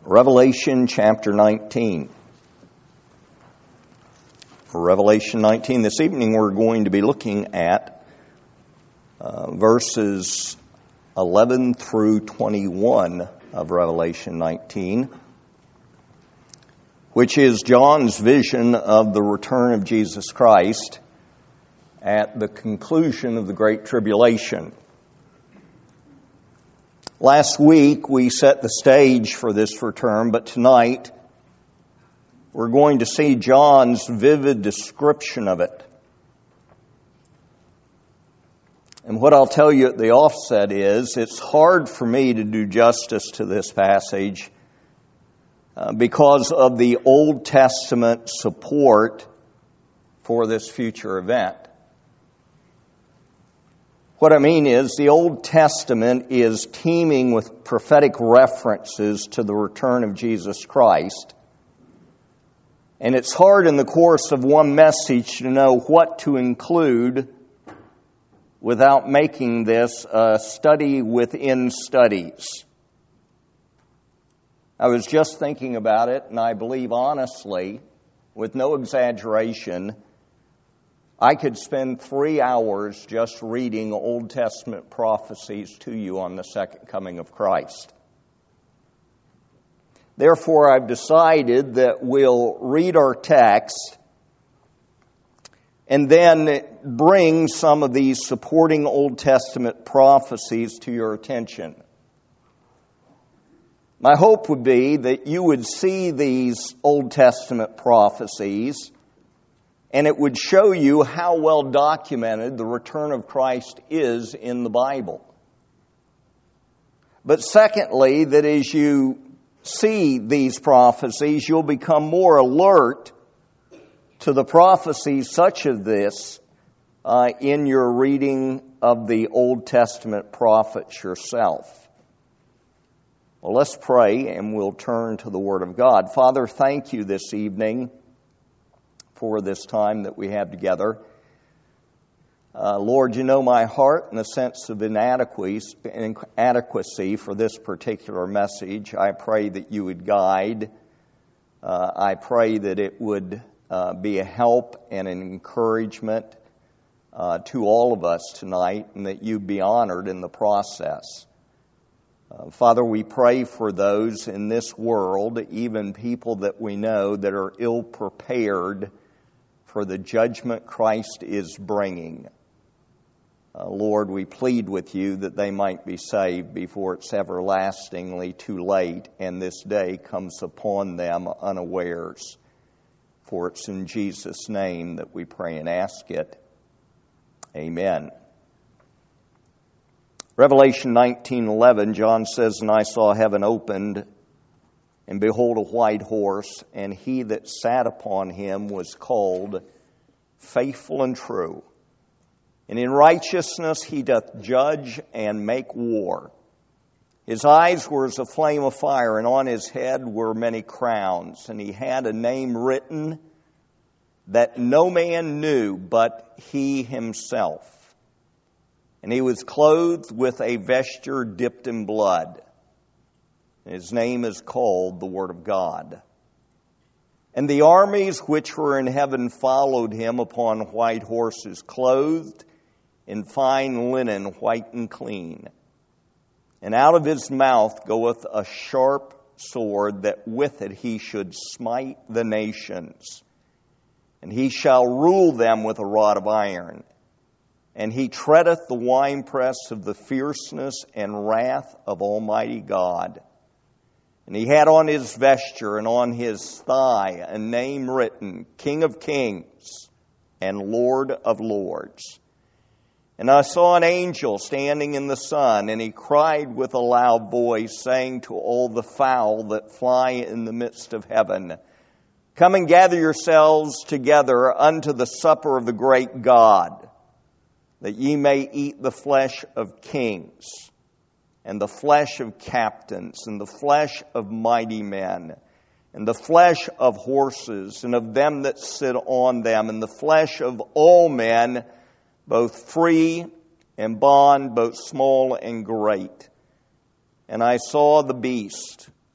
Revelation chapter 19. For Revelation 19, this evening we're going to be looking at verses 11 through 21 of Revelation 19, which is John's vision of the return of Jesus Christ at the conclusion of the Great Tribulation. Last week we set the stage for this return, but tonight we're going to see John's vivid description of it. And what I'll tell you at the offset is, it's hard for me to do justice to this passage because of the Old Testament support for this future event. What I mean is, the Old Testament is teeming with prophetic references to the return of Jesus Christ. And it's hard in the course of one message to know what to include without making this a study within studies. I was just thinking about it, and I believe honestly, with no exaggeration, I could spend 3 hours just reading Old Testament prophecies to you on the second coming of Christ. Therefore, I've decided that we'll read our text and then bring some of these supporting Old Testament prophecies to your attention. My hope would be that you would see these Old Testament prophecies and it would show you how well documented the return of Christ is in the Bible. But secondly, that as you see these prophecies, you'll become more alert to the prophecies such as this in your reading of the Old Testament prophets yourself. Well, let's pray and we'll turn to the Word of God. Father, thank you this evening for this time that we have together. Lord, you know my heart and the sense of inadequacy for this particular message. I pray that you would guide. I pray that it would be a help and an encouragement to all of us tonight, and that you be honored in the process. Father, we pray for those in this world, even people that we know that are ill-prepared for the judgment Christ is bringing. Lord, we plead with you that they might be saved before it's everlastingly too late and this day comes upon them unawares. For it's in Jesus' name that we pray and ask it. Amen. Revelation 19:11, John says, "And I saw heaven opened, and behold, a white horse, and he that sat upon him was called Faithful and True. And in righteousness he doth judge and make war. His eyes were as a flame of fire, and on his head were many crowns. And he had a name written that no man knew but he himself. And he was clothed with a vesture dipped in blood. His name is called the Word of God. And the armies which were in heaven followed him upon white horses, clothed in fine linen, white and clean. And out of his mouth goeth a sharp sword, that with it he should smite the nations. And he shall rule them with a rod of iron. And he treadeth the winepress of the fierceness and wrath of Almighty God. And he had on his vesture and on his thigh a name written, King of Kings and Lord of Lords. And I saw an angel standing in the sun, and he cried with a loud voice, saying to all the fowl that fly in the midst of heaven, Come and gather yourselves together unto the supper of the great God, that ye may eat the flesh of kings, and the flesh of captains, and the flesh of mighty men, and the flesh of horses, and of them that sit on them, and the flesh of all men, both free and bond, both small and great. And I saw the beast,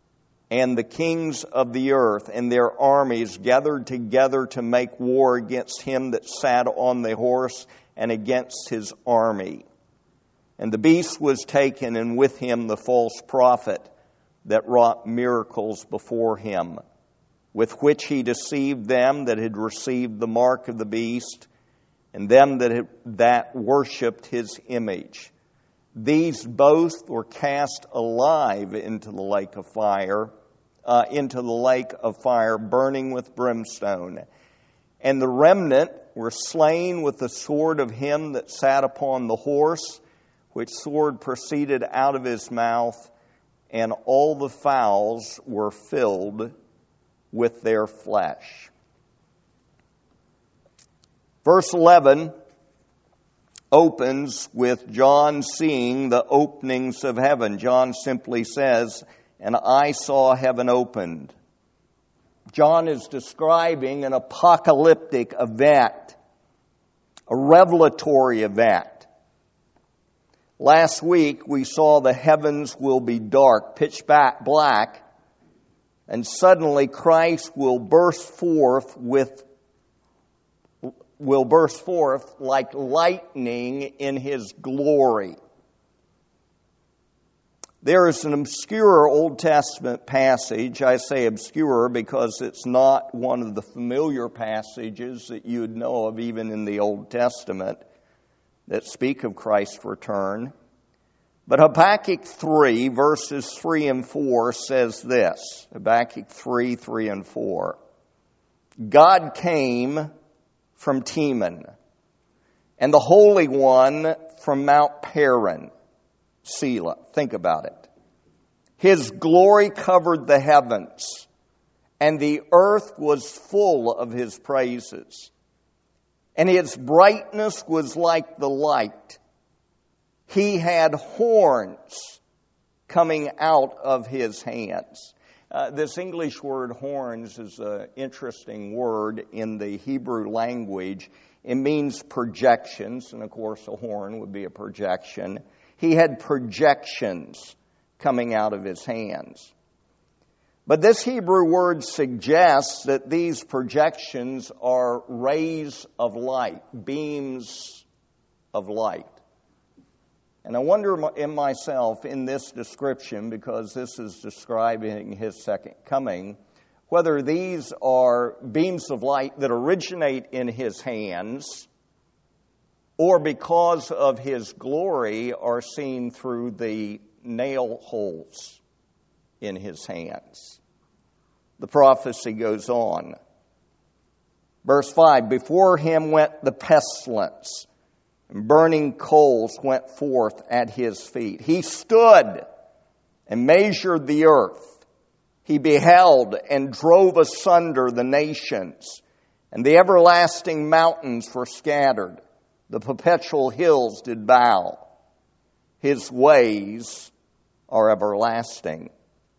and the kings of the earth and their armies gathered together to make war against him that sat on the horse and against his army. And the beast was taken, and with him the false prophet that wrought miracles before him, with which he deceived them that had received the mark of the beast, and them that worshipped his image. These both were cast alive into the lake of fire, burning with brimstone. And the remnant were slain with the sword of him that sat upon the horse, which sword proceeded out of his mouth, and all the fowls were filled with their flesh. Verse 11 opens with John seeing the openings of heaven. John simply says, "And I saw heaven opened." John is describing an apocalyptic event, a revelatory event. Last week we saw the heavens will be dark, pitch black, and suddenly Christ will burst forth like lightning in his glory. There is an obscure Old Testament passage. I say obscure because it's not one of the familiar passages that you would know of even in the Old Testament that speak of Christ's return. But Habakkuk 3, verses 3 and 4 says this. Habakkuk 3, 3 and 4. God came from Teman, and the Holy One from Mount Paran, Selah. Think about it. His glory covered the heavens, and the earth was full of his praises. And his brightness was like the light. He had horns coming out of his hands. This English word horns is an interesting word in the Hebrew language. It means projections, and of course a horn would be a projection. He had projections coming out of his hands. But this Hebrew word suggests that these projections are rays of light, beams of light. And I wonder in myself in this description, because this is describing his second coming, whether these are beams of light that originate in his hands or because of his glory are seen through the nail holes in his hands. The prophecy goes on. Verse 5, before him went the pestilence, and burning coals went forth at his feet. He stood and measured the earth. He beheld and drove asunder the nations, and the everlasting mountains were scattered. The perpetual hills did bow. His ways are everlasting.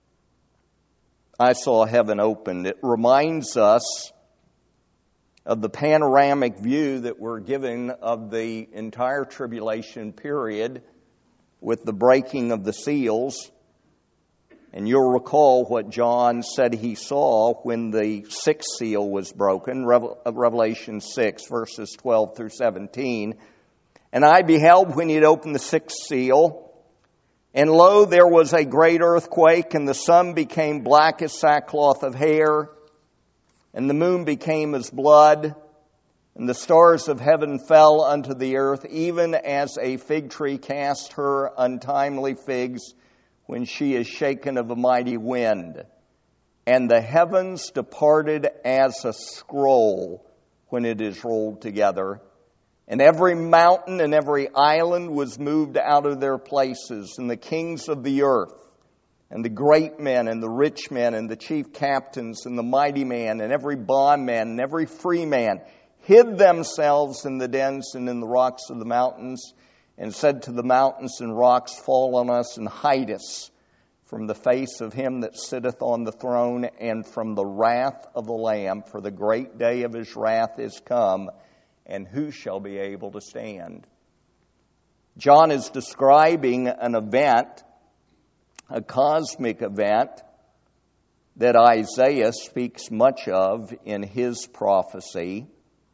I saw heaven opened. It reminds us of the panoramic view that we're given of the entire tribulation period with the breaking of the seals. And you'll recall what John said he saw when the sixth seal was broken, Revelation 6, verses 12 through 17. And I beheld when he had opened the sixth seal, and lo, there was a great earthquake, and the sun became black as sackcloth of hair, and the moon became as blood, and the stars of heaven fell unto the earth, even as a fig tree casts her untimely figs when she is shaken of a mighty wind. And the heavens departed as a scroll when it is rolled together. And every mountain and every island was moved out of their places, and the kings of the earth, and the great men, and the rich men, and the chief captains, and the mighty man, and every bondman, and every free man, hid themselves in the dens and in the rocks of the mountains, and said to the mountains and rocks, fall on us and hide us from the face of him that sitteth on the throne, and from the wrath of the Lamb, for the great day of his wrath is come, and who shall be able to stand? John is describing an event, a cosmic event, that Isaiah speaks much of in his prophecy.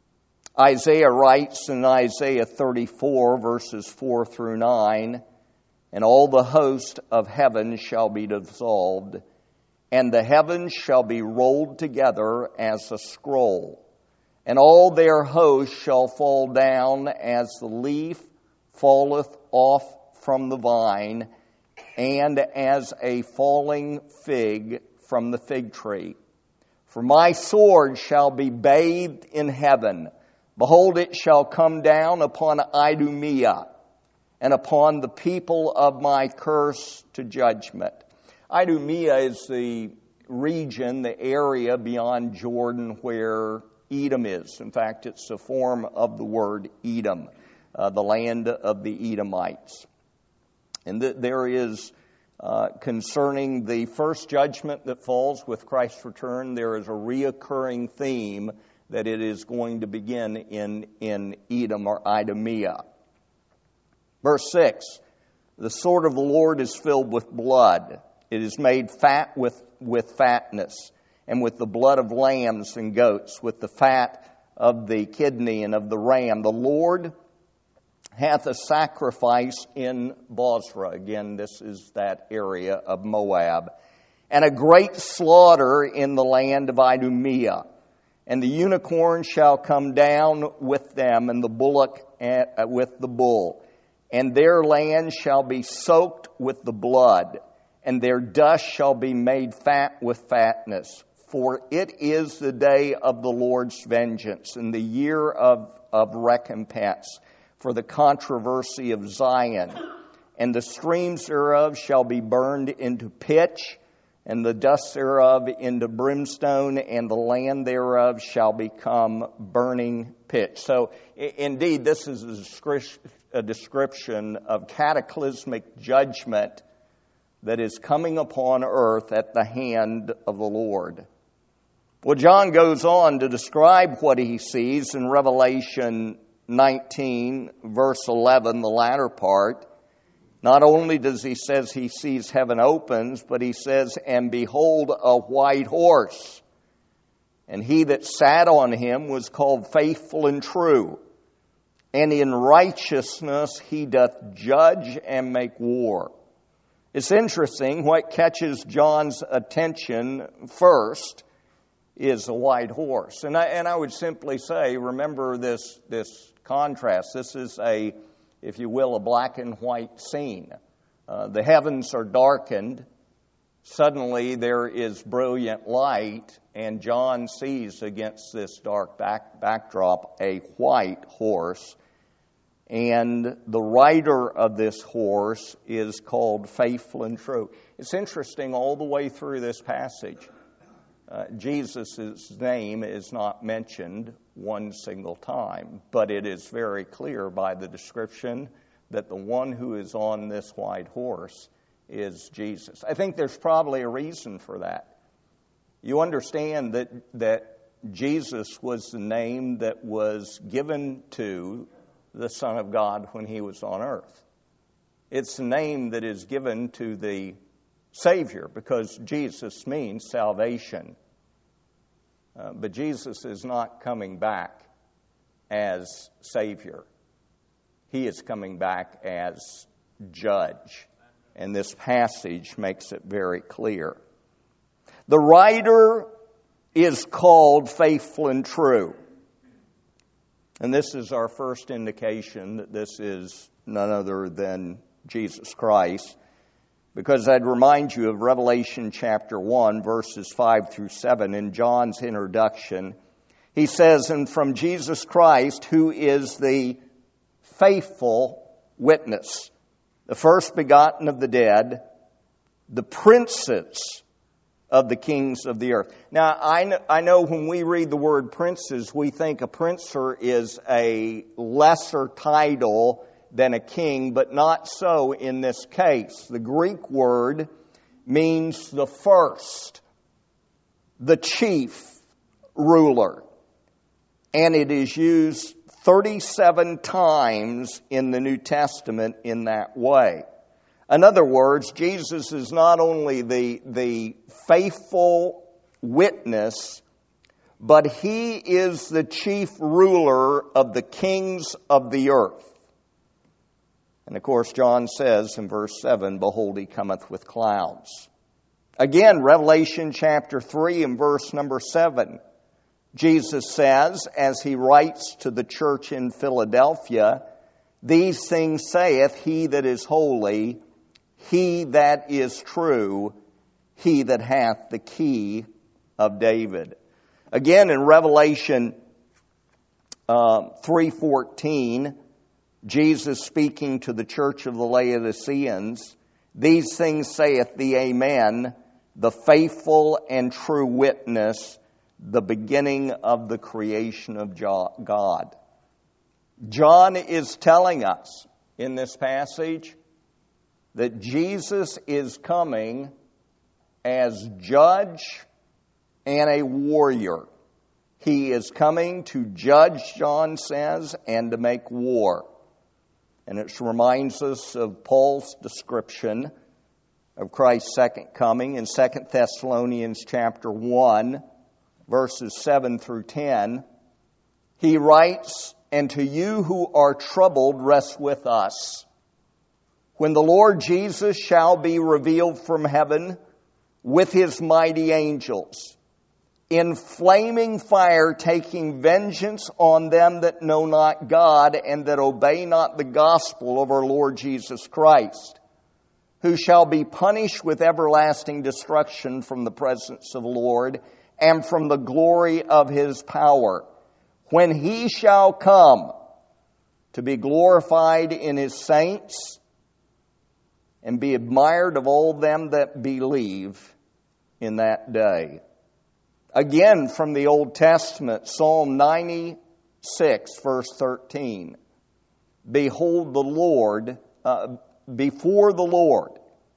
Isaiah writes in Isaiah 34, verses 4 through 9, "And all the host of heaven shall be dissolved, and the heavens shall be rolled together as a scroll, and all their host shall fall down as the leaf falleth off from the vine, and as a falling fig from the fig tree. For my sword shall be bathed in heaven. Behold, it shall come down upon Idumea, and upon the people of my curse to judgment." Idumea is the region, the area beyond Jordan where Edom is. In fact, it's a form of the word Edom, the land of the Edomites. And there is, concerning the first judgment that falls with Christ's return, there is a reoccurring theme that it is going to begin in Edom or Idumea. Verse 6, "The sword of the Lord is filled with blood. It is made fat with fatness, and with the blood of lambs and goats, with the fat of the kidney and of the ram. The Lord hath a sacrifice in Bozrah." Again, this is that area of Moab. "And a great slaughter in the land of Idumea. And the unicorn shall come down with them, and the bullock with the bull. And their land shall be soaked with the blood, and their dust shall be made fat with fatness. For it is the day of the Lord's vengeance, and the year of recompense, for the controversy of Zion. And the streams thereof shall be burned into pitch, and the dust thereof into brimstone, and the land thereof shall become burning pitch." So, indeed, this is a description of cataclysmic judgment that is coming upon earth at the hand of the Lord. Well, John goes on to describe what he sees in Revelation 19, verse 11, the latter part. Not only does he says he sees heaven opens, but he says, "And behold, a white horse. And he that sat on him was called Faithful and True. And in righteousness he doth judge and make war." It's interesting, what catches John's attention first is a white horse. And I would simply say, remember this contrast. This is a, if you will, a black and white scene. The heavens are darkened. Suddenly there is brilliant light, and John sees against this dark backdrop a white horse. And the rider of this horse is called Faithful and True. It's interesting, all the way through this passage, Jesus' name is not mentioned one single time, but it is very clear by the description that the one who is on this white horse is Jesus. I think there's probably a reason for that. You understand that Jesus was the name that was given to the Son of God when he was on earth. It's the name that is given to the Savior, because Jesus means salvation. But Jesus is not coming back as Savior. He is coming back as Judge. And this passage makes it very clear. The rider is called Faithful and True. And this is our first indication that this is none other than Jesus Christ. Because I'd remind you of Revelation chapter 1, verses 5 through 7 in John's introduction. He says, "And from Jesus Christ, who is the faithful witness, the first begotten of the dead, the princes of the kings of the earth." Now, I know when we read the word princes, we think a princer is a lesser title than a king, but not so in this case. The Greek word means the first, the chief ruler, and it is used 37 times in the New Testament in that way. In other words, Jesus is not only the faithful witness, but He is the chief ruler of the kings of the earth. And of course, John says in verse 7, behold, He cometh with clouds. Again, Revelation chapter 3 and verse number 7, Jesus says, as He writes to the church in Philadelphia, these things saith He that is holy, He that is true, He that hath the key of David. Again, in Revelation 3:14, Jesus speaking to the church of the Laodiceans, these things saith the Amen, the faithful and true witness, the beginning of the creation of God. John is telling us in this passage that Jesus is coming as judge and a warrior. He is coming to judge, John says, and to make war. And it reminds us of Paul's description of Christ's second coming in 2 Thessalonians chapter 1, verses 7 through 10. He writes, and to you who are troubled, rest with us. When the Lord Jesus shall be revealed from heaven with His mighty angels, in flaming fire, taking vengeance on them that know not God and that obey not the gospel of our Lord Jesus Christ, who shall be punished with everlasting destruction from the presence of the Lord and from the glory of His power, when He shall come to be glorified in His saints and be admired of all them that believe in that day. Again, from the Old Testament, Psalm 96, verse 13. Behold the Lord, before the Lord,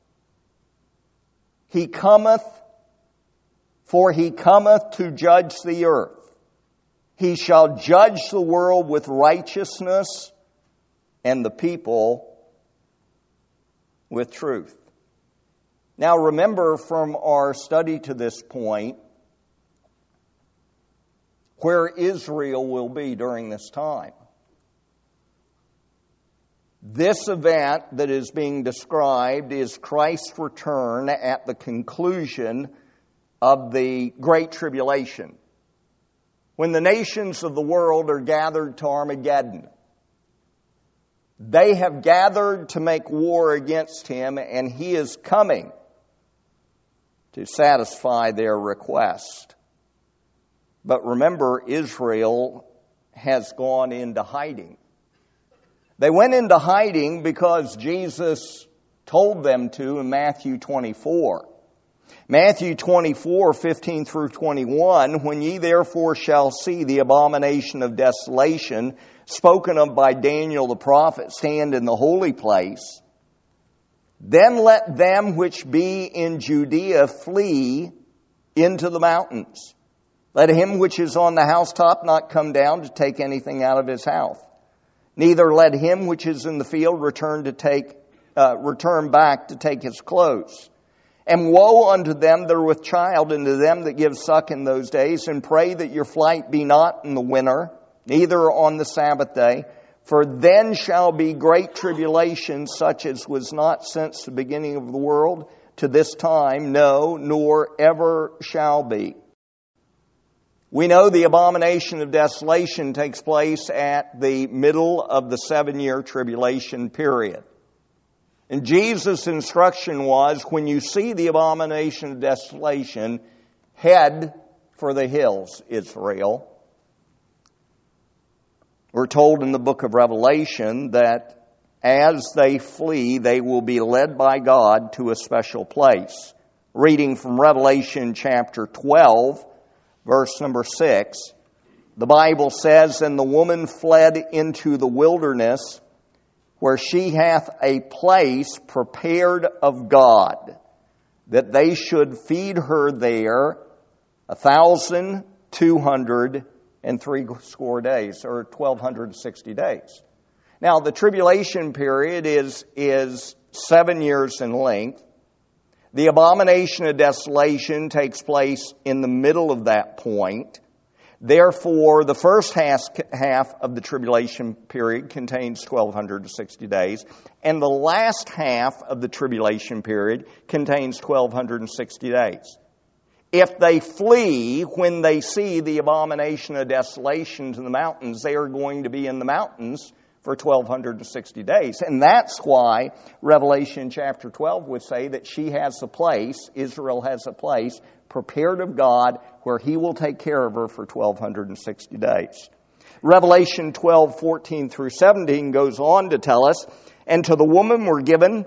He cometh, for He cometh to judge the earth. He shall judge the world with righteousness and the people with truth. Now remember from our study to this point where Israel will be during this time. This event that is being described is Christ's return at the conclusion of the Great Tribulation, when the nations of the world are gathered to Armageddon. They have gathered to make war against Him, and He is coming to satisfy their request. But remember, Israel has gone into hiding. They went into hiding because Jesus told them to in Matthew 24. Matthew 24, 15 through 21, when ye therefore shall see the abomination of desolation spoken of by Daniel the prophet stand in the holy place, then let them which be in Judea flee into the mountains. Let him which is on the housetop not come down to take anything out of his house. Neither let him which is in the field return back to take his clothes. And woe unto them that are with child, and to them that give suck in those days, and pray that your flight be not in the winter, neither on the Sabbath day. For then shall be great tribulation, such as was not since the beginning of the world to this time, no, nor ever shall be. We know the abomination of desolation takes place at the middle of the 7-year tribulation period. And Jesus' instruction was, when you see the abomination of desolation, head for the hills, Israel. We're told in the book of Revelation that as they flee, they will be led by God to a special place. Reading from Revelation chapter 12, verse number 6, the Bible says, and the woman fled into the wilderness, where she hath a place prepared of God, that they should feed her there 1,260 days, or 1,260 days. Now, the tribulation period is 7 years in length. The abomination of desolation takes place in the middle of that point. Therefore, the first half of the tribulation period contains 1,260 days, and the last half of the tribulation period contains 1,260 days. If they flee when they see the abomination of desolation in the mountains, they are going to be in the mountains for 1,260 days. And that's why Revelation chapter 12 would say that she has a place, Israel has a place, prepared of God, where He will take care of her for 1,260 days. Revelation 12:14 through 17 goes on to tell us, and to the woman were given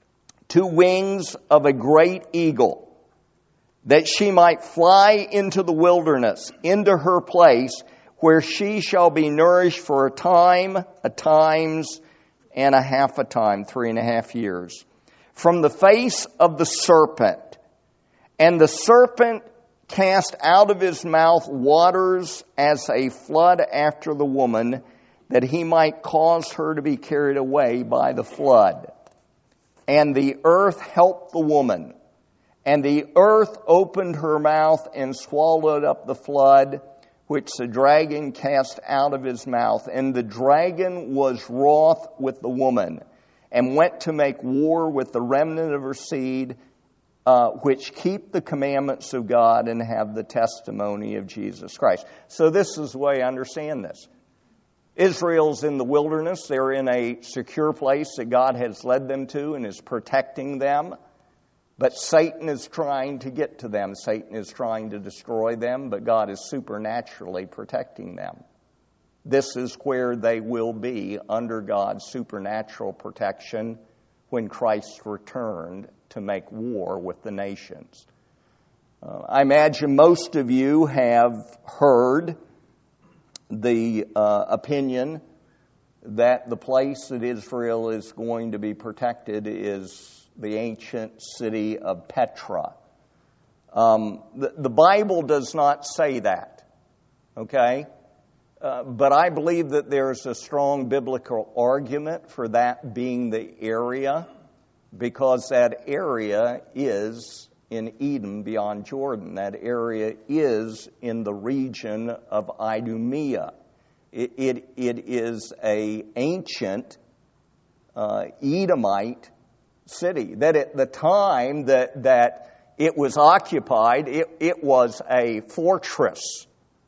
2 wings of a great eagle, that she might fly into the wilderness, into her place, where she shall be nourished for a time, a times, and a half a time, 3.5 years, from the face of the serpent. And the serpent cast out of his mouth waters as a flood after the woman, that he might cause her to be carried away by the flood. And the earth helped the woman. And the earth opened her mouth and swallowed up the flood, which the dragon cast out of his mouth. And the dragon was wroth with the woman, and went to make war with the remnant of her seed, which keep the commandments of God and have the testimony of Jesus Christ. So this is the way I understand this. Israel's in the wilderness. They're in a secure place that God has led them to and is protecting them. But Satan is trying to get to them. Satan is trying to destroy them, but God is supernaturally protecting them. This is where they will be under God's supernatural protection when Christ returned to make war with the nations. I imagine most of you have heard the opinion that the place that Israel is going to be protected is the ancient city of Petra. The Bible does not say that, okay? But I believe that there's a strong biblical argument for that being the area, because that area is in Edom beyond Jordan. That area is in the region of Idumea. It is an ancient Edomite city, that at the time that it was occupied, it was a fortress.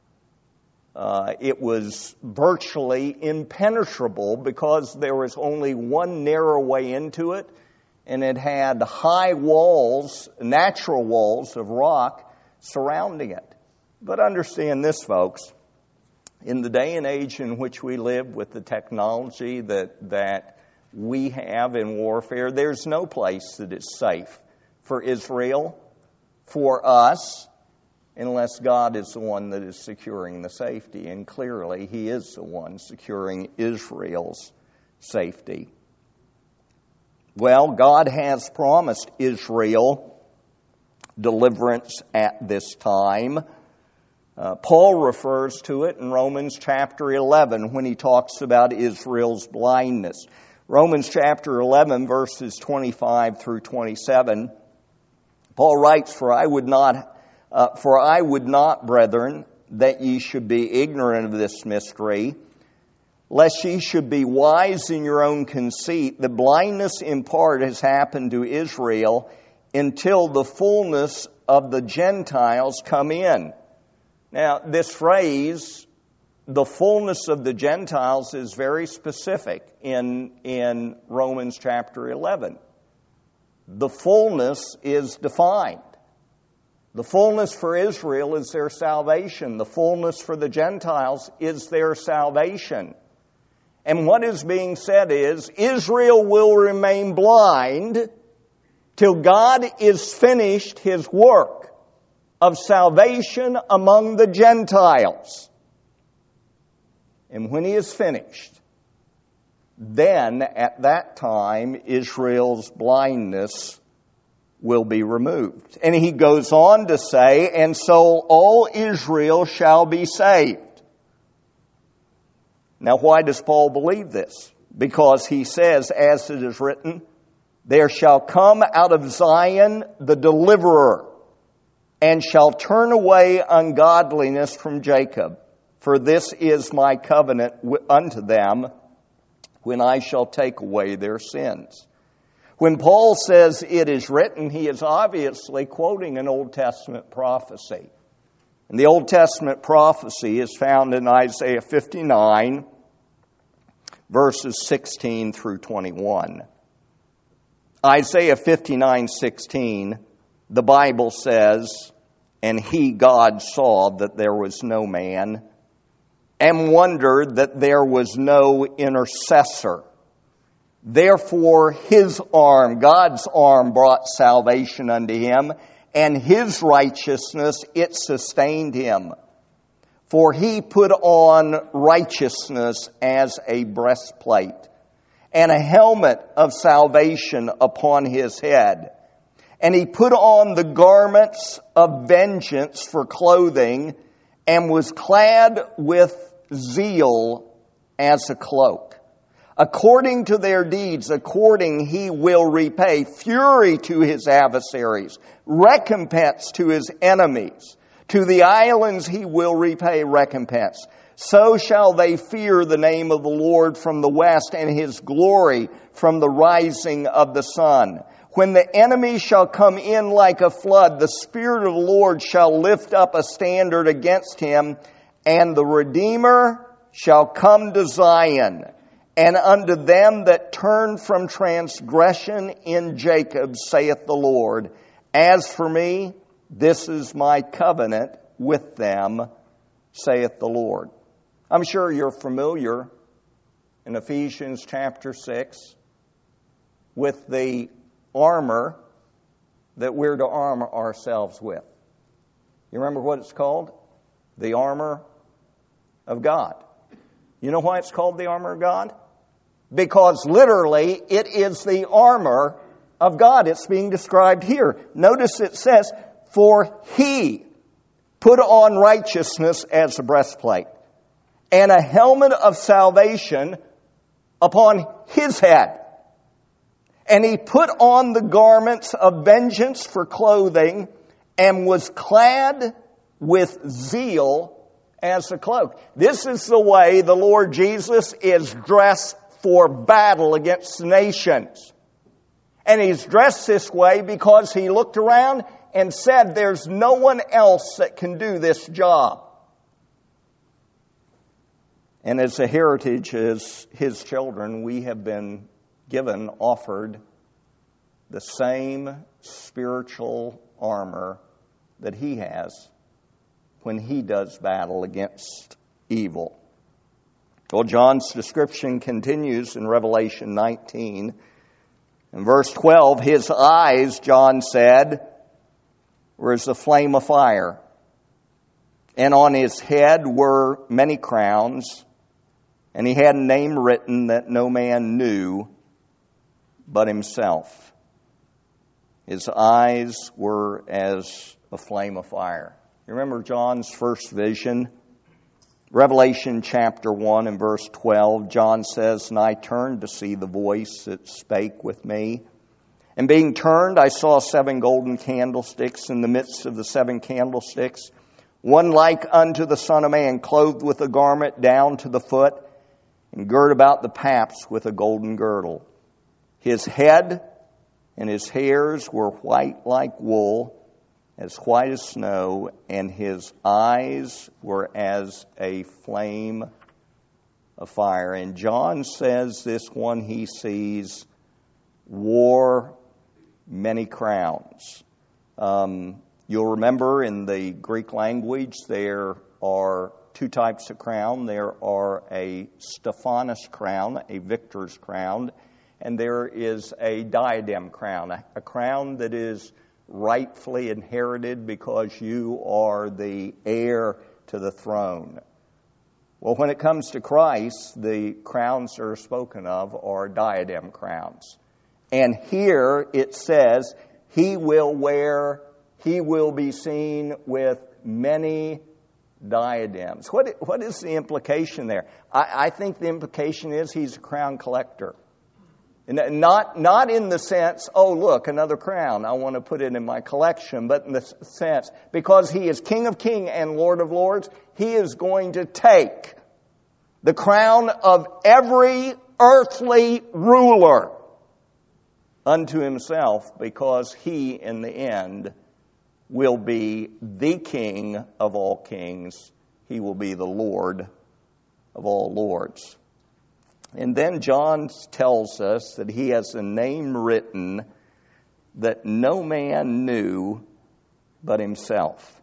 It was virtually impenetrable because there was only one narrow way into it, and it had high walls, natural walls of rock surrounding it. But understand this, folks. In the day and age in which we live, with the technology that we have in warfare, there's no place that is safe for Israel, for us, unless God is the one that is securing the safety. And clearly, He is the one securing Israel's safety. Well, God has promised Israel deliverance at this time. Paul refers to it in Romans chapter 11 when he talks about Israel's blindness. Romans chapter 11, verses 25 through 27, Paul writes, For I would not, brethren, that ye should be ignorant of this mystery, lest ye should be wise in your own conceit. The blindness in part has happened to Israel until the fullness of the Gentiles come in. Now, this phrase, the fullness of the Gentiles, is very specific in Romans chapter 11. The fullness is defined. The fullness for Israel is their salvation. The fullness for the Gentiles is their salvation. And what is being said is, Israel will remain blind till God is finished His work of salvation among the Gentiles. And when He is finished, then at that time Israel's blindness will be removed. And he goes on to say, and so all Israel shall be saved. Now, why does Paul believe this? Because he says, as it is written, There shall come out of Zion the deliverer, and shall turn away ungodliness from Jacob. For this is my covenant unto them, when I shall take away their sins. When Paul says it is written, he is obviously quoting an Old Testament prophecy. And the Old Testament prophecy is found in Isaiah 59, verses 16 through 21. Isaiah 59:16, the Bible says, "And he, God, saw that there was no man, and wondered that there was no intercessor. Therefore his arm, God's arm, brought salvation unto him, and his righteousness, it sustained him. For he put on righteousness as a breastplate, and a helmet of salvation upon his head. And he put on the garments of vengeance for clothing, and was clad with zeal as a cloak. According to their deeds, according he will repay fury to his adversaries, recompense to his enemies. To the islands he will repay recompense. So shall they fear the name of the Lord from the west, and his glory from the rising of the sun. When the enemy shall come in like a flood, the Spirit of the Lord shall lift up a standard against him, and the Redeemer shall come to Zion, and unto them that turn from transgression in Jacob, saith the Lord. As for me, this is my covenant with them, saith the Lord." I'm sure you're familiar in Ephesians chapter 6 with the armor that we're to armor ourselves with. You remember what it's called? The armor of God. You know why it's called the armor of God? Because literally it is the armor of God. It's being described here. Notice it says, "For he put on righteousness as a breastplate, and a helmet of salvation upon his head. And he put on the garments of vengeance for clothing, and was clad with zeal as a cloak." This is the way the Lord Jesus is dressed for battle against the nations. And he's dressed this way because he looked around and said, there's no one else that can do this job. And as a heritage, as his children, we have been given, offered the same spiritual armor that he has when he does battle against evil. Well, John's description continues in Revelation 19. In verse 12, his eyes, John said, were as a flame of fire, and on his head were many crowns, and he had a name written that no man knew but himself. His eyes were as a flame of fire. You remember John's first vision? Revelation chapter 1 and verse 12, John says, "And I turned to see the voice that spake with me. And being turned, I saw 7 golden candlesticks in the midst of the 7 candlesticks, one like unto the Son of Man, clothed with a garment down to the foot, and girt about the paps with a golden girdle. His head and his hairs were white like wool, as white as snow, and his eyes were as a flame of fire." And John says this one he sees wore many crowns. You'll remember in the Greek language there are 2 types of crown. There are a Stephanos crown, a victor's crown, and there is a diadem crown, a crown that is rightfully inherited because you are the heir to the throne. Well, when it comes to Christ, the crowns that are spoken of are diadem crowns. And here it says, he will be seen with many diadems. What is the implication there? I think the implication is he's a crown collector. And not in the sense, oh, look, another crown, I want to put it in my collection, but in the sense, because He is King of Kings and Lord of Lords, He is going to take the crown of every earthly ruler unto Himself, because He, in the end, will be the King of all kings. He will be the Lord of all lords. And then John tells us that He has a name written that no man knew but Himself.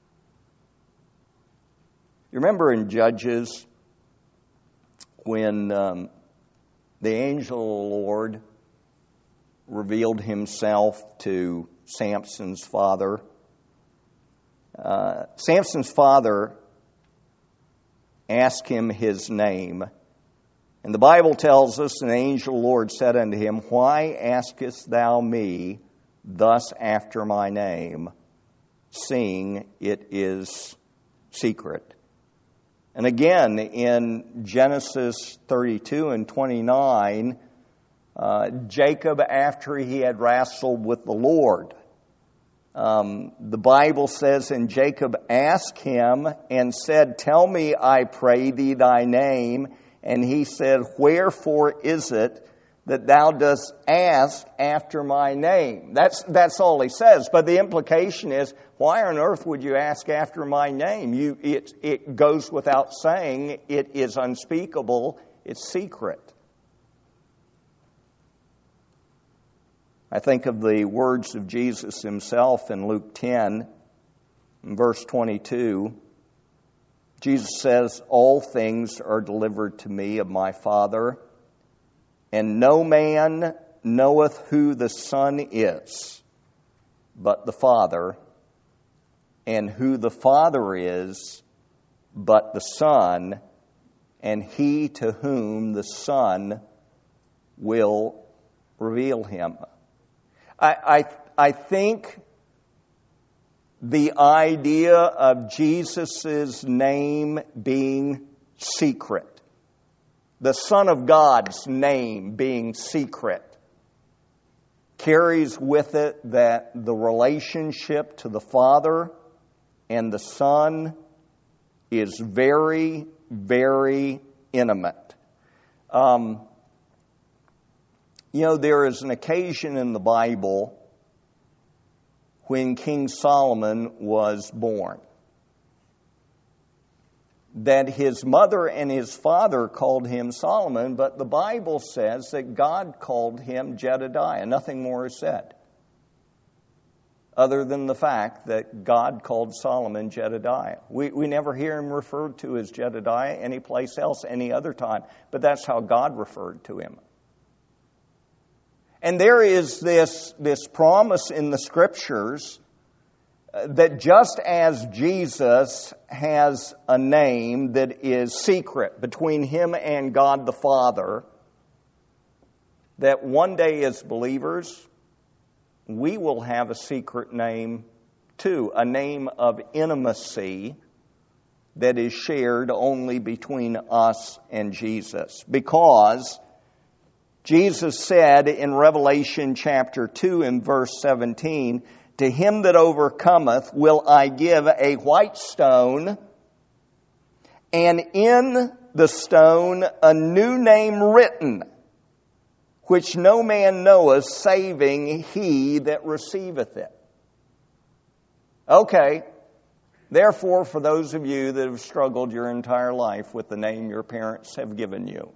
You remember in Judges when the angel of the Lord revealed himself to Samson's father? Samson's father asked him his name. And the Bible tells us, an angel of the Lord said unto him, Why askest thou me thus after my name, seeing it is secret? And again, in Genesis 32 and 29, Jacob, after he had wrestled with the Lord, the Bible says, And Jacob asked him and said, Tell me, I pray thee, thy name. And he said, Wherefore is it that thou dost ask after my name? That's all he says. But the implication is, why on earth would you ask after my name? It goes without saying, it is unspeakable, it's secret. I think of the words of Jesus Himself in Luke 10, verse 22. Jesus says, All things are delivered to me of my Father, and no man knoweth who the Son is, but the Father, and who the Father is, but the Son, and he to whom the Son will reveal Him. I think the idea of Jesus' name being secret, the Son of God's name being secret, carries with it that the relationship to the Father and the Son is very, very intimate. There is an occasion in the Bible when King Solomon was born that his mother and his father called him Solomon, but the Bible says that God called him Jedediah. Nothing more is said, other than the fact that God called Solomon Jedediah. We never hear him referred to as Jedediah anyplace else, any other time, but that's how God referred to him. And there is this promise in the Scriptures that just as Jesus has a name that is secret between Him and God the Father, that one day as believers, we will have a secret name too, a name of intimacy that is shared only between us and Jesus. Because Jesus said in Revelation chapter 2 and verse 17, To him that overcometh will I give a white stone, and in the stone a new name written, which no man knoweth, saving he that receiveth it. Okay, therefore, for those of you that have struggled your entire life with the name your parents have given you,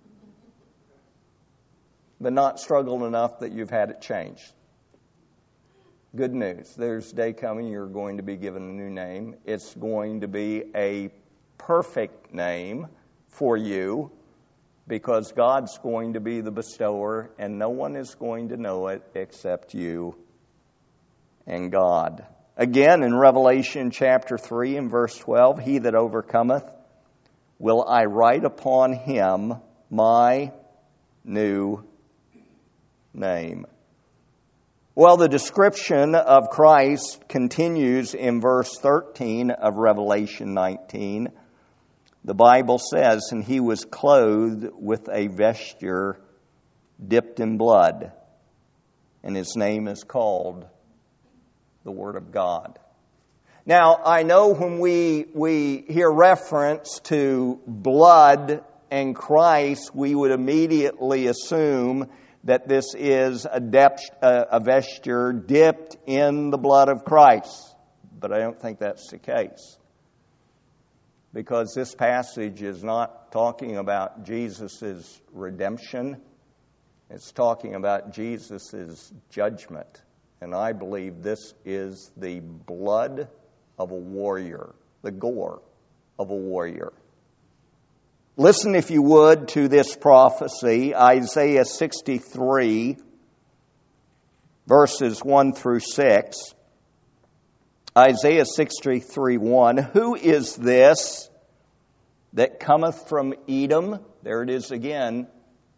but not struggled enough that you've had it changed, good news. There's a day coming you're going to be given a new name. It's going to be a perfect name for you because God's going to be the bestower and no one is going to know it except you and God. Again, in Revelation chapter 3 and verse 12, He that overcometh will I write upon him my new name. Well, the description of Christ continues in verse 13 of Revelation 19. The Bible says, And He was clothed with a vesture dipped in blood, and his name is called the Word of God. Now, I know when we hear reference to blood and Christ, we would immediately assume that this is a vesture dipped in the blood of Christ. But I don't think that's the case. Because this passage is not talking about Jesus' redemption. It's talking about Jesus' judgment. And I believe this is the blood of a warrior, the gore of a warrior. Listen, if you would, to this prophecy, Isaiah 63, verses 1 through 6. Isaiah 63:1, who is this that cometh from Edom? There it is again.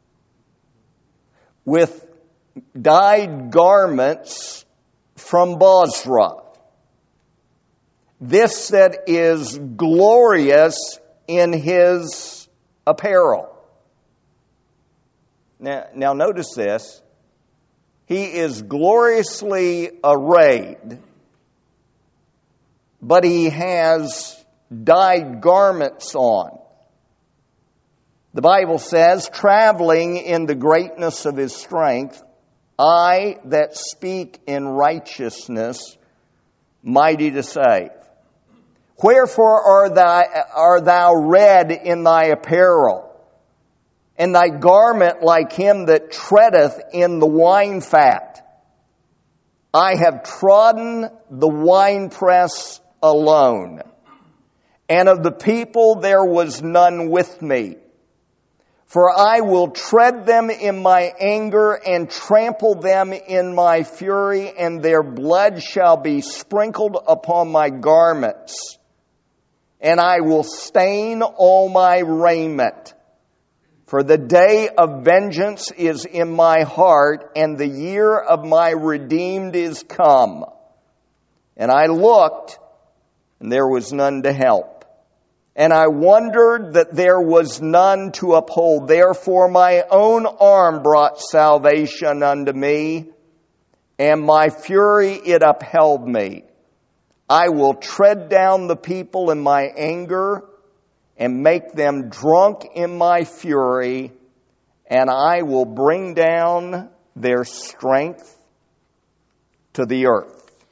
With dyed garments from Bozrah. This that is glorious in his apparel. Now notice this. He is gloriously arrayed, but he has dyed garments on. The Bible says, traveling in the greatness of his strength, I that speak in righteousness, mighty to save. Wherefore art thou red in thy apparel, and thy garment like him that treadeth in the wine fat? I have trodden the winepress alone, and of the people there was none with me. For I will tread them in my anger and trample them in my fury, and their blood shall be sprinkled upon my garments, and I will stain all my raiment. For the day of vengeance is in my heart, and the year of my redeemed is come. And I looked, and there was none to help. And I wondered that there was none to uphold. Therefore my own arm brought salvation unto me, and my fury it upheld me. I will tread down the people in my anger, and make them drunk in my fury, and I will bring down their strength to the earth.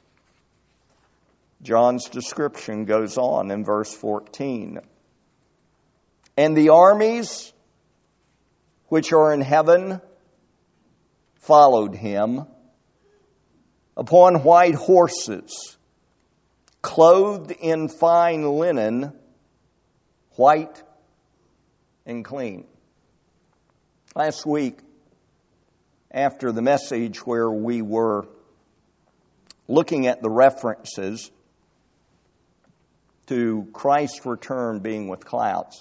John's description goes on in verse 14. And the armies which are in heaven followed him upon white horses, clothed in fine linen, white and clean. Last week, after the message where we were looking at the references to Christ's return being with clouds,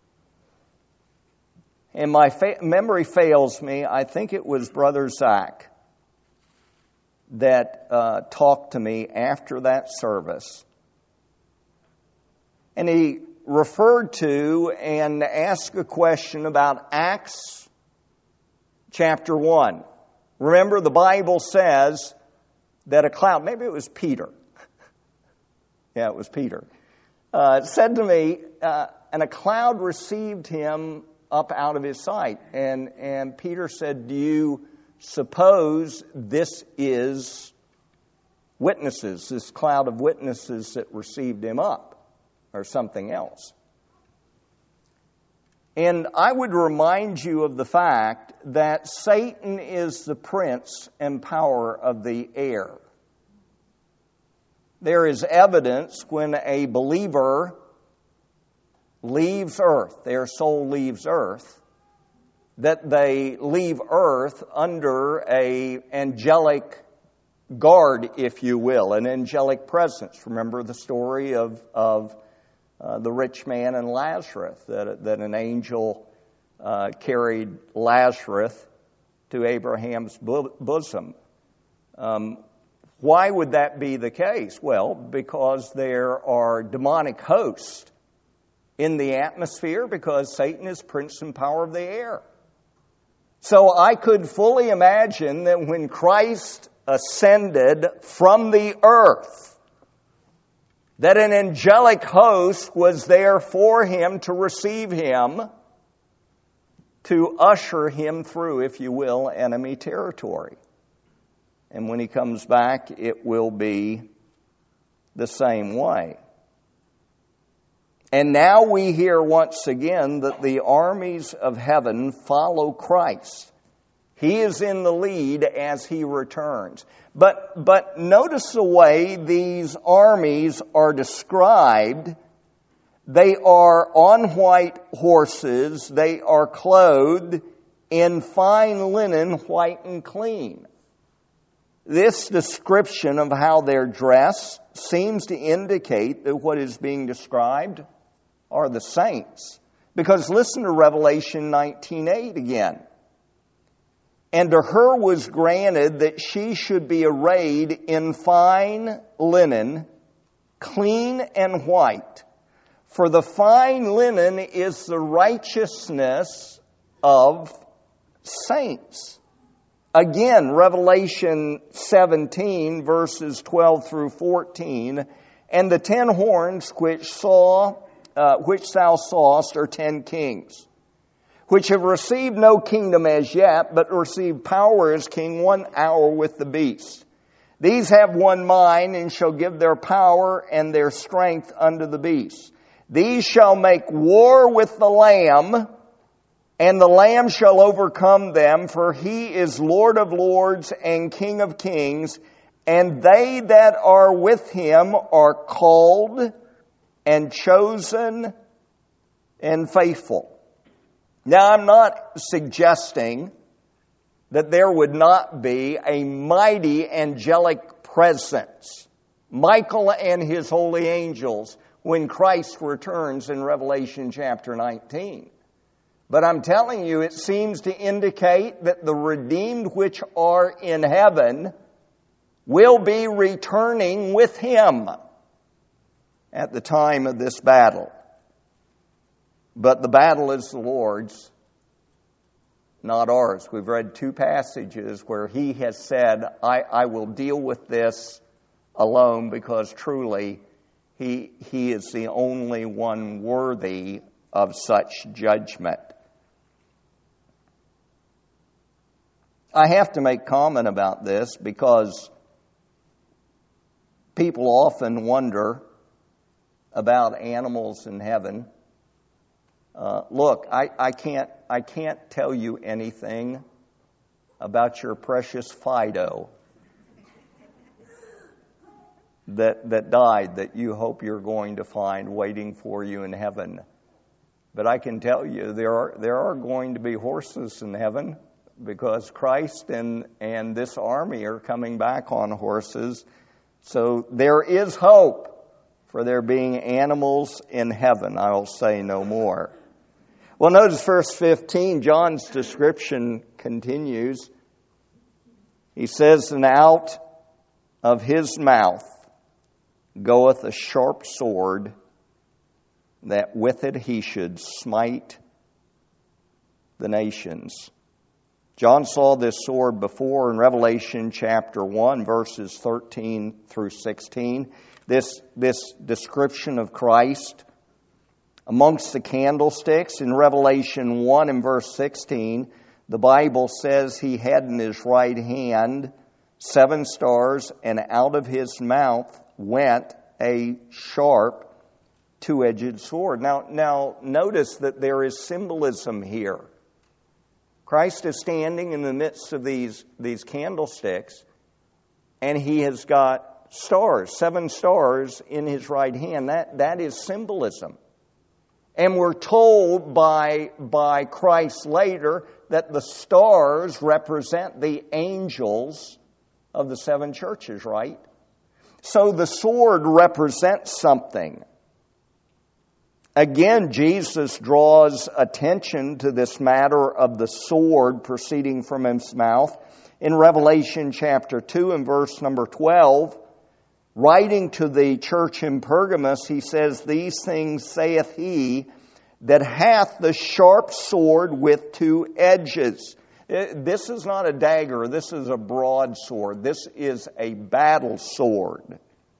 and my memory fails me, I think it was Brother Zach that talked to me after that service. And he referred to and asked a question about Acts chapter 1. Remember, the Bible says that a cloud, maybe it was Peter. Yeah, it was Peter. Said to me, and a cloud received him up out of his sight. And Peter said, do you suppose this is witnesses, this cloud of witnesses that received him up, or something else? And I would remind you of the fact that Satan is the prince and power of the air. There is evidence when a believer leaves earth, their soul leaves earth, that they leave earth under an angelic guard, if you will, an angelic presence. Remember the story of the rich man and Lazarus, that an angel carried Lazarus to Abraham's bosom. Why would that be the case? Well, because there are demonic hosts in the atmosphere, because Satan is prince and power of the air. So I could fully imagine that when Christ ascended from the earth, that an angelic host was there for him to receive him, to usher him through, if you will, enemy territory. And when he comes back, it will be the same way. And now we hear once again that the armies of heaven follow Christ. He is in the lead as he returns. But notice the way these armies are described. They are on white horses. They are clothed in fine linen, white and clean. This description of how they're dressed seems to indicate that what is being described are the saints. Because listen to Revelation 19:8 again. And to her was granted that she should be arrayed in fine linen, clean and white. For the fine linen is the righteousness of saints. Again, Revelation 17, verses 12 through 14. And the 10 horns which thou sawest are 10 kings, which have received no kingdom as yet, but receive power as king 1 hour with the beast. These have one mind, and shall give their power and their strength unto the beast. These shall make war with the Lamb, and the Lamb shall overcome them, for he is Lord of lords and King of kings, and they that are with him are called and chosen and faithful. Now, I'm not suggesting that there would not be a mighty angelic presence, Michael and his holy angels, when Christ returns in Revelation chapter 19. But I'm telling you, it seems to indicate that the redeemed which are in heaven will be returning with him at the time of this battle. But the battle is the Lord's, not ours. We've read 2 passages where he has said, I will deal with this alone, because truly he is the only one worthy of such judgment. I have to make comment about this because people often wonder about animals in heaven. Look, I can't tell you anything about your precious Fido that died, that you hope you're going to find waiting for you in heaven. But I can tell you there are going to be horses in heaven, because Christ and this army are coming back on horses. So there is hope for there being animals in heaven. I'll say no more. Well, notice verse 15, John's description continues. He says, and out of his mouth goeth a sharp sword, that with it he should smite the nations. John saw this sword before in Revelation chapter 1, verses 13 through 16. This description of Christ amongst the candlesticks. In Revelation 1 and verse 16, the Bible says he had in his right hand 7 stars, and out of his mouth went a sharp 2-edged sword. Now notice that there is symbolism here. Christ is standing in the midst of these candlesticks, and he has got stars, 7 stars in his right hand. That is symbolism. And we're told by Christ later that the stars represent the angels of the 7 churches, right? So the sword represents something. Again, Jesus draws attention to this matter of the sword proceeding from his mouth. In Revelation chapter 2 and verse number 12, writing to the church in Pergamos, he says, these things saith he that hath the sharp sword with 2 edges. This is not a dagger. This is a broadsword. This is a battle sword.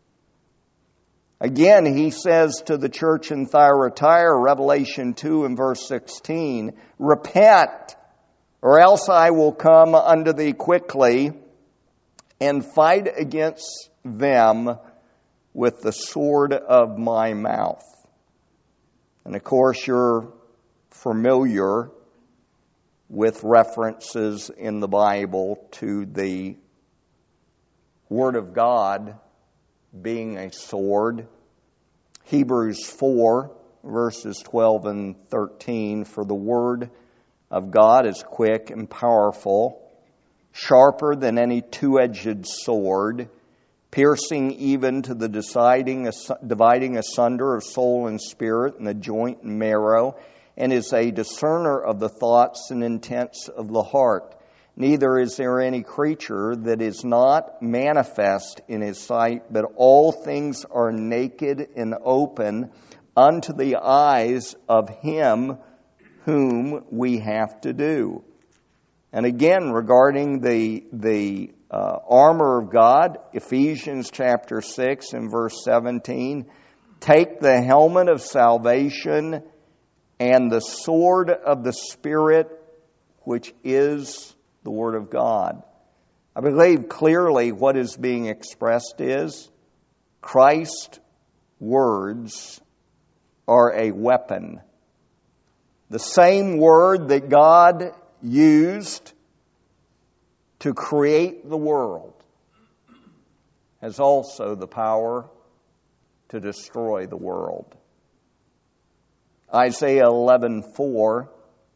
Again, he says to the church in Thyatira, Revelation 2 and verse 16, repent, or else I will come unto thee quickly and fight against them with the sword of my mouth. And of course, you're familiar with references in the Bible to the Word of God being a sword. Hebrews 4, verses 12 and 13, for the Word of God is quick and powerful, sharper than any two-edged sword, piercing even to the dividing asunder of soul and spirit and the joint and marrow, and is a discerner of the thoughts and intents of the heart. Neither is there any creature that is not manifest in his sight, but all things are naked and open unto the eyes of him whom we have to do. And again, regarding the armor of God, Ephesians chapter 6 and verse 17, take the helmet of salvation and the sword of the Spirit, which is the Word of God. I believe clearly what is being expressed is Christ's words are a weapon. The same word that God used to create the world has also the power to destroy the world. Isaiah 11:4,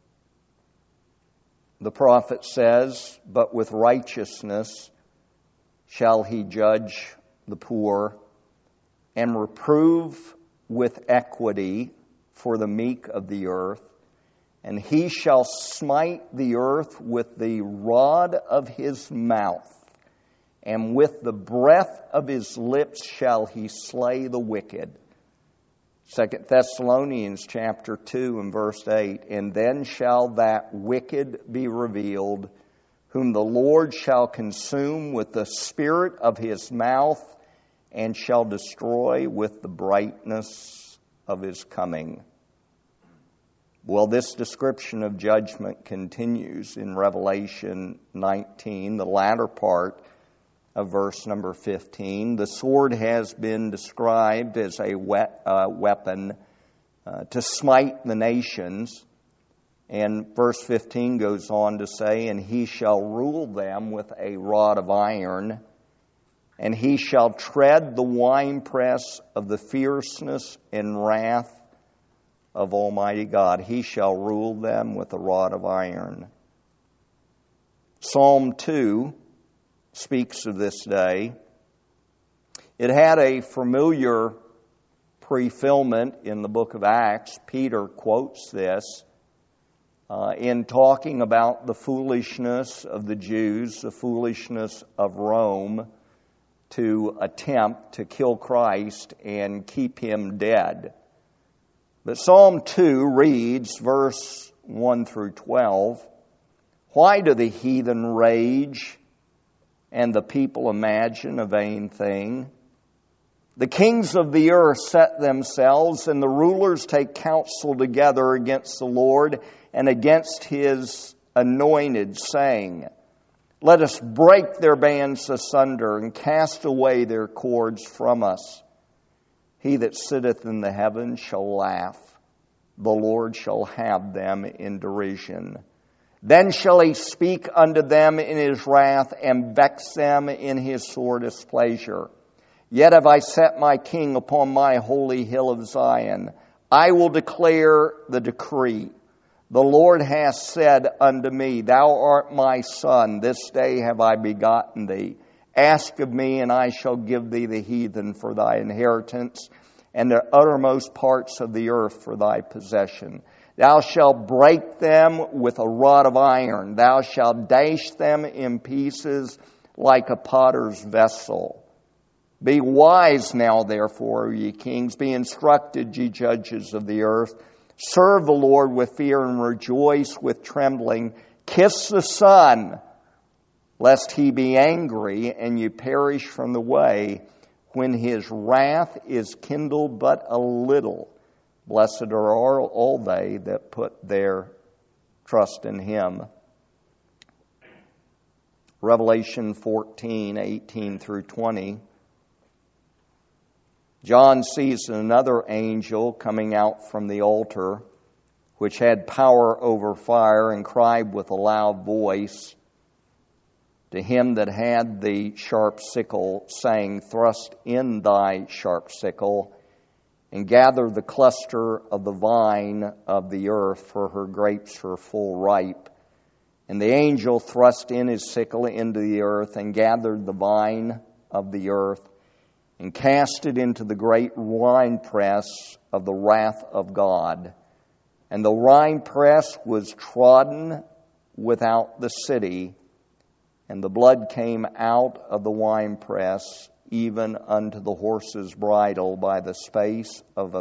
the prophet says, but with righteousness shall he judge the poor and reprove with equity for the meek of the earth. And he shall smite the earth with the rod of his mouth, and with the breath of his lips shall he slay the wicked. 2 Thessalonians chapter 2 and verse 8, and then shall that wicked be revealed, whom the Lord shall consume with the spirit of his mouth, and shall destroy with the brightness of his coming. Well, this description of judgment continues in Revelation 19, the latter part of verse number 15. The sword has been described as a weapon to smite the nations. And verse 15 goes on to say, and he shall rule them with a rod of iron, and he shall tread the winepress of the fierceness and wrath of Almighty God. He shall rule them with a rod of iron. Psalm 2 speaks of this day. It had a familiar fulfillment in the book of Acts. Peter quotes this in talking about the foolishness of the Jews, the foolishness of Rome to attempt to kill Christ and keep him dead. But Psalm 2 reads, verse 1 through 12, why do the heathen rage and the people imagine a vain thing? The kings of the earth set themselves, and the rulers take counsel together against the Lord and against his anointed, saying, let us break their bands asunder and cast away their cords from us. He that sitteth in the heavens shall laugh. The Lord shall have them in derision. Then shall he speak unto them in his wrath and vex them in his sore displeasure. Yet have I set my king upon my holy hill of Zion. I will declare the decree. The Lord hath said unto me, thou art my son. This day have I begotten thee. Ask of me, and I shall give thee the heathen for thy inheritance, and the uttermost parts of the earth for thy possession. Thou shalt break them with a rod of iron. Thou shalt dash them in pieces like a potter's vessel. Be wise now, therefore, ye kings. Be instructed, ye judges of the earth. Serve the Lord with fear and rejoice with trembling. Kiss the Son, lest he be angry and you perish from the way, when his wrath is kindled but a little. Blessed are all they that put their trust in him. Revelation 14:18 through 20. John sees another angel coming out from the altar, which had power over fire, and cried with a loud voice to him that had the sharp sickle, saying, Thrust in thy sharp sickle, and gather the cluster of the vine of the earth, for her grapes are full ripe. And the angel thrust in his sickle into the earth, and gathered the vine of the earth, and cast it into the great winepress of the wrath of God. And the winepress was trodden without the city, and the blood came out of the winepress, even unto the horse's bridle, by the space of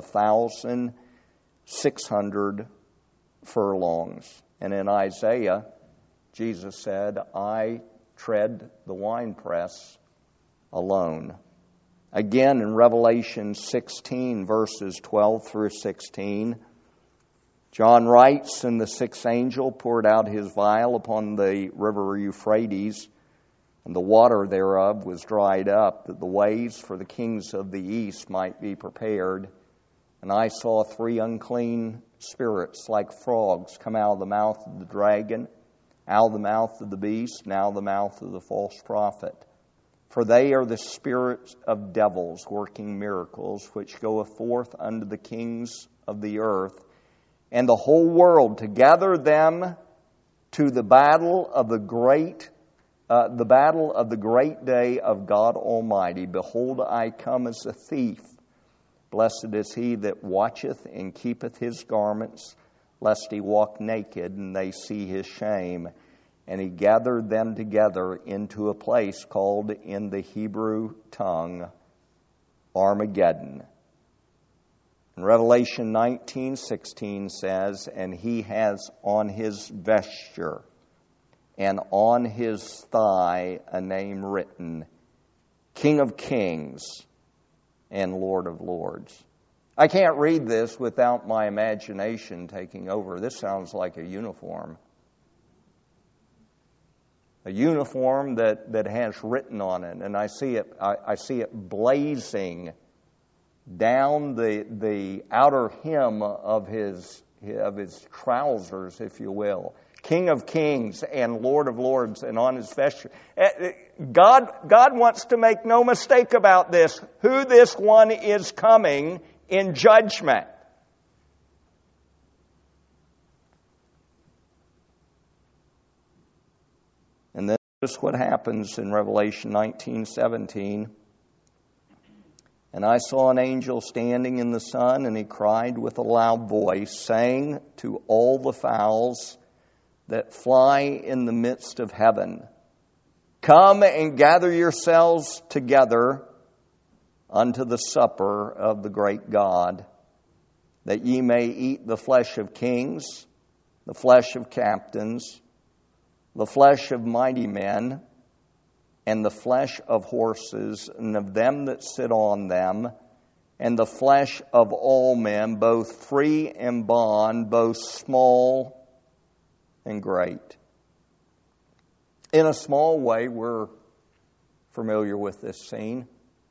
1,600 furlongs. And in Isaiah, Jesus said, I tread the winepress alone. Again, in Revelation 16, verses 12 through 16, John writes, And the sixth angel poured out his vial upon the river Euphrates, and the water thereof was dried up, that the ways for the kings of the east might be prepared. And I saw 3 unclean spirits like frogs come out of the mouth of the dragon, out of the mouth of the beast, and out of the mouth of the false prophet. For they are the spirits of devils working miracles, which goeth forth unto the kings of the earth and the whole world, to gather them to the battle of the great day of God Almighty. Behold, I come as a thief. Blessed is he that watcheth and keepeth his garments, lest he walk naked and they see his shame. And he gathered them together into a place called in the Hebrew tongue Armageddon. And Revelation 19:16 says, And he has on his vesture and on his thigh a name written, King of Kings and Lord of Lords. I can't read this without my imagination taking over. This sounds like a uniform. A uniform that has written on it, and I see it blazing down the outer hem of his trousers, if you will. King of Kings and Lord of Lords, and on his vesture. God wants to make no mistake about this, who this one is coming in judgment. And then notice what happens in Revelation 19:17. And I saw an angel standing in the sun, and he cried with a loud voice, saying to all the fowls that fly in the midst of heaven, Come and gather yourselves together unto the supper of the great God, that ye may eat the flesh of kings, the flesh of captains, the flesh of mighty men, and the flesh of horses, and of them that sit on them, and the flesh of all men, both free and bond, both small and great. In a small way, we're familiar with this scene.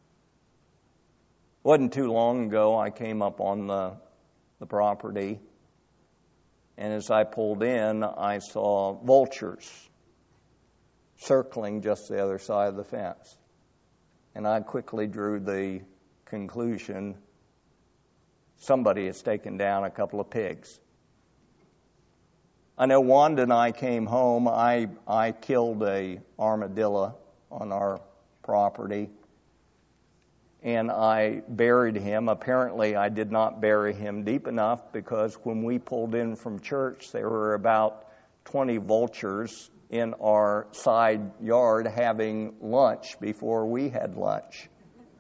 It wasn't too long ago I came up on the property, and as I pulled in, I saw vultures circling just the other side of the fence. And I quickly drew the conclusion, somebody has taken down a couple of pigs. I know Wanda and I came home. I killed a armadillo on our property, and I buried him. Apparently, I did not bury him deep enough, because when we pulled in from church, there were about 20 vultures in our side yard having lunch before we had lunch.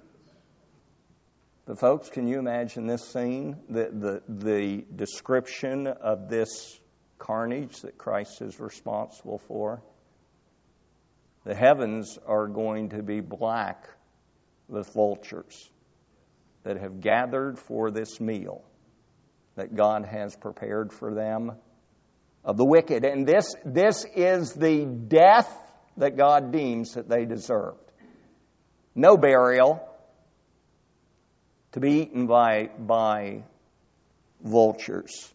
But folks, can you imagine this scene? The description of this carnage that Christ is responsible for. The heavens are going to be black with vultures that have gathered for this meal that God has prepared for them of the wicked. And this is the death that God deems that they deserved. No burial, to be eaten by vultures.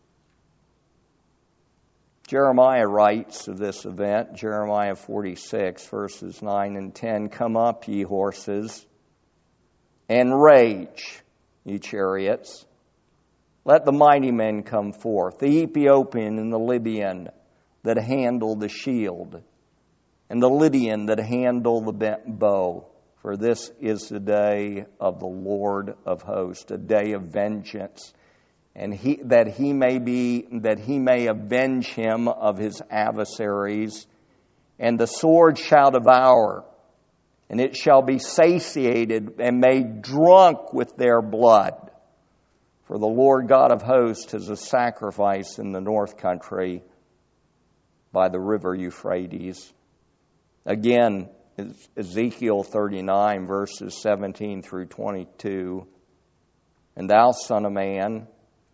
Jeremiah writes of this event, Jeremiah 46, verses 9 and 10, "Come up, ye horses, and rage, ye chariots. Let the mighty men come forth, the Ethiopian and the Libyan that handle the shield, and the Lydian that handle the bent bow. For this is the day of the Lord of hosts, a day of vengeance, and that he may avenge him of his adversaries. And the sword shall devour, and it shall be satiated and made drunk with their blood. For the Lord God of hosts is a sacrifice in the north country by the river Euphrates." Again, Ezekiel 39, verses 17 through 22. "And thou, son of man,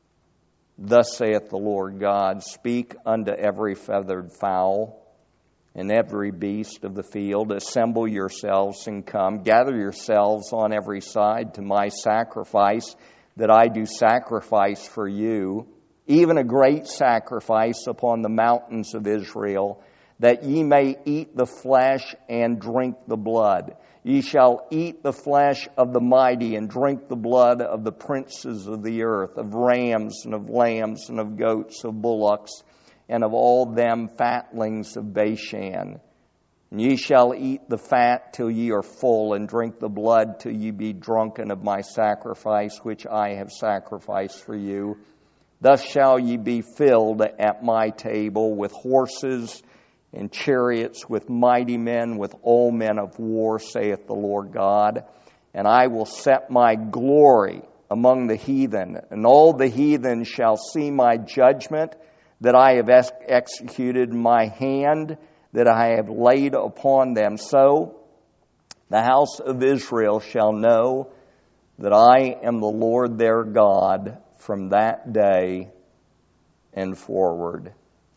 thus saith the Lord God, speak unto every feathered fowl and every beast of the field, assemble yourselves and come, gather yourselves on every side to my sacrifice that I do sacrifice for you, even a great sacrifice upon the mountains of Israel, that ye may eat the flesh and drink the blood. Ye shall eat the flesh of the mighty and drink the blood of the princes of the earth, of rams and of lambs and of goats, of bullocks, and of all them fatlings of Bashan. And ye shall eat the fat till ye are full, and drink the blood till ye be drunken of my sacrifice, which I have sacrificed for you. Thus shall ye be filled at my table with horses and chariots, with mighty men, with all men of war, saith the Lord God. And I will set my glory among the heathen, and all the heathen shall see my judgment that I have executed, my hand that I have laid upon them. So the house of Israel shall know that I am the Lord their God from that day and forward."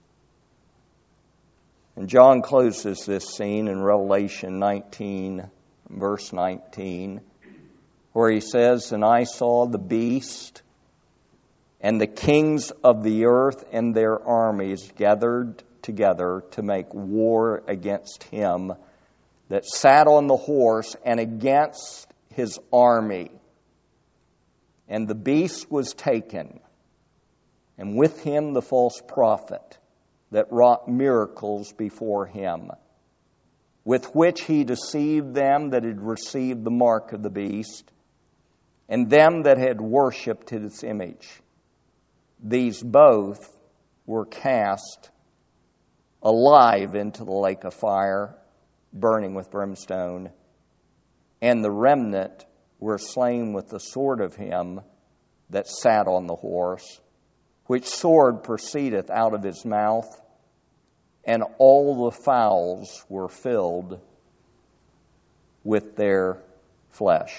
And John closes this scene in Revelation 19, verse 19, where he says, "And I saw the beast and the kings of the earth and their armies gathered together to make war against him that sat on the horse and against his army. And the beast was taken, and with him the false prophet that wrought miracles before him, with which he deceived them that had received the mark of the beast, and them that had worshipped his image. These both were cast alive into the lake of fire, burning with brimstone, and the remnant were slain with the sword of him that sat on the horse, which sword proceedeth out of his mouth, and all the fowls were filled with their flesh."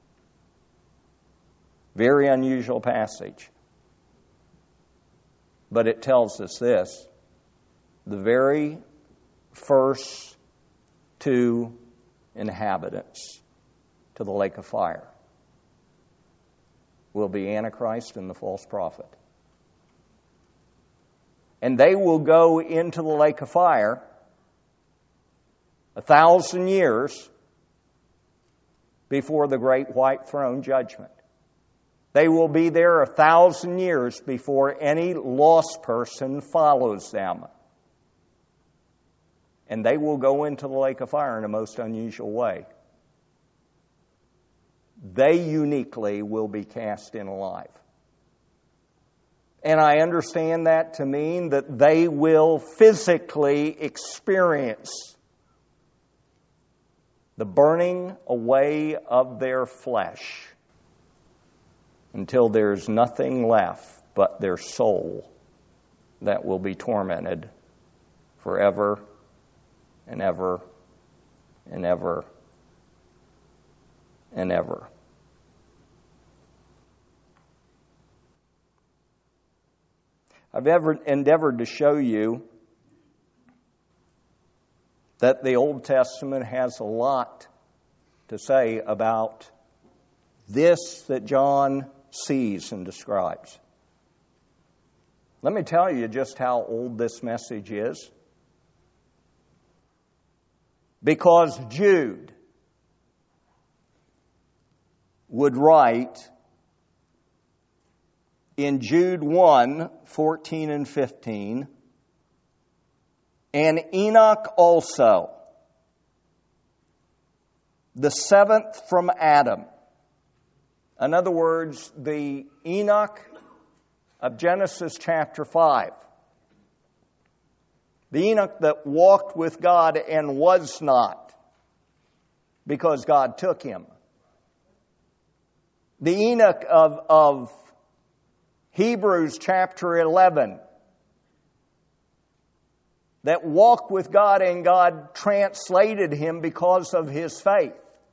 Very unusual passage. But it tells us this: the very first two inhabitants to the lake of fire will be Antichrist and the false prophet. And they will go into the lake of fire 1,000 years before the great white throne judgment. They will be there 1,000 years before any lost person follows them. And they will go into the lake of fire in a most unusual way. They uniquely will be cast in alive. And I understand that to mean that they will physically experience the burning away of their flesh until there's nothing left but their soul that will be tormented forever and ever and ever and ever. I've ever endeavored to show you that the Old Testament has a lot to say about this that John sees and describes. Let me tell you just how old this message is. Because Jude would write in Jude 1, 14 and 15, and Enoch also, the seventh from Adam. In other words, the Enoch of Genesis chapter 5. The Enoch that walked with God and was not, because God took him. The Enoch of Hebrews chapter 11, that walked with God and God translated him because of his faith.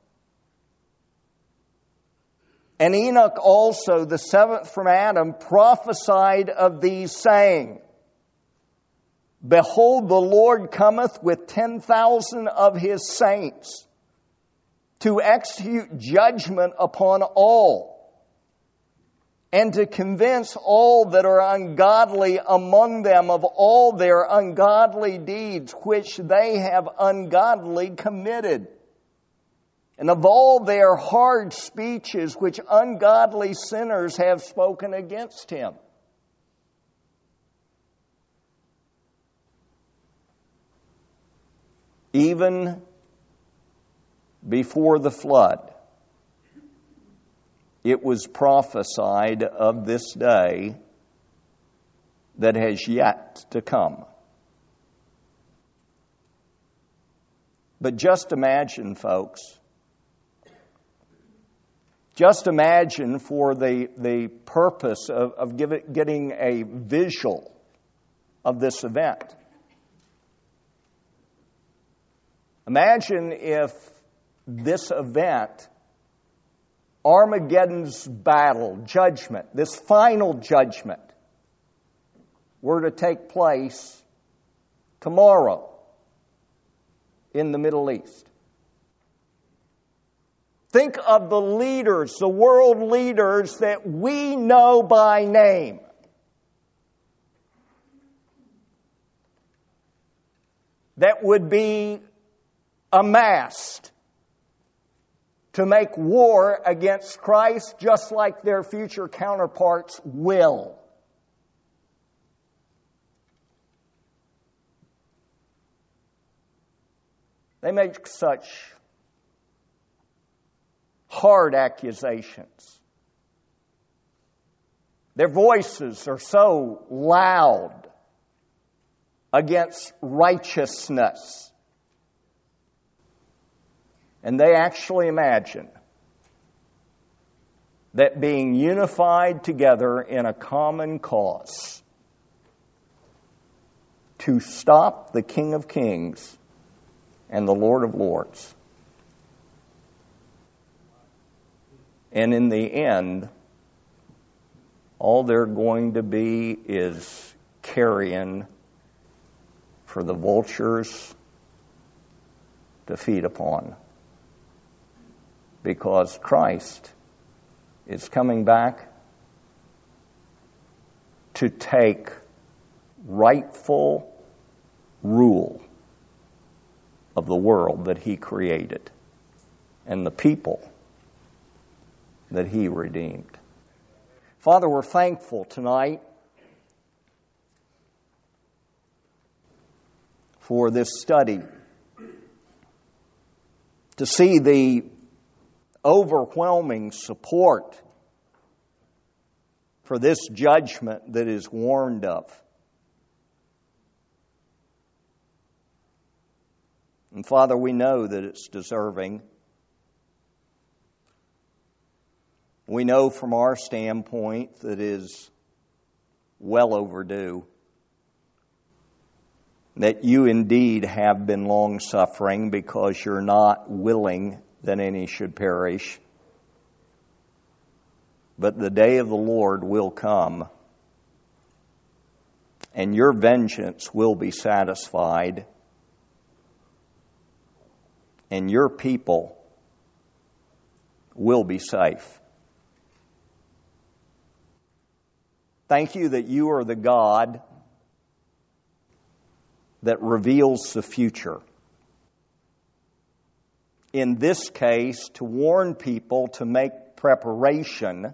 And Enoch also, the seventh from Adam, prophesied of these, saying, Behold, the Lord cometh with 10,000 of his saints to execute judgment upon all, and to convince all that are ungodly among them of all their ungodly deeds which they have ungodly committed, and of all their hard speeches which ungodly sinners have spoken against him. Even before the flood, it was prophesied of this day that has yet to come. But just imagine, folks, just imagine, for the purpose of getting a visual of this event. Imagine if this event, Armageddon's battle, judgment, this final judgment, were to take place tomorrow in the Middle East. Think of the leaders, the world leaders that we know by name. That would be amassed to make war against Christ, just like their future counterparts will. They make such hard accusations. Their voices are so loud against righteousness. And they actually imagine that being unified together in a common cause to stop the King of Kings and the Lord of Lords. And in the end, all they're going to be is carrion for the vultures to feed upon. Because Christ is coming back to take rightful rule of the world that He created and the people that He redeemed. Father, we're thankful tonight for this study, to see the overwhelming support for this judgment that is warned of. And Father, we know that it's deserving. We know from our standpoint that it is well overdue. that you indeed have been long-suffering, because you're not willing that any should perish. But the day of the Lord will come, and your vengeance will be satisfied, and your people will be safe. Thank you that you are the God that reveals the future. In this case, to warn people to make preparation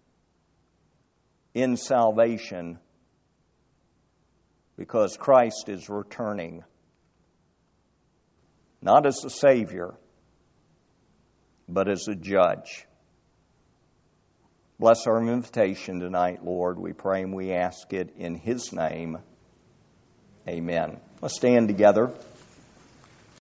in salvation, because Christ is returning, not as a Savior, but as a judge. Bless our invitation tonight, Lord. We pray and we ask it in His name. Amen. Let's stand together.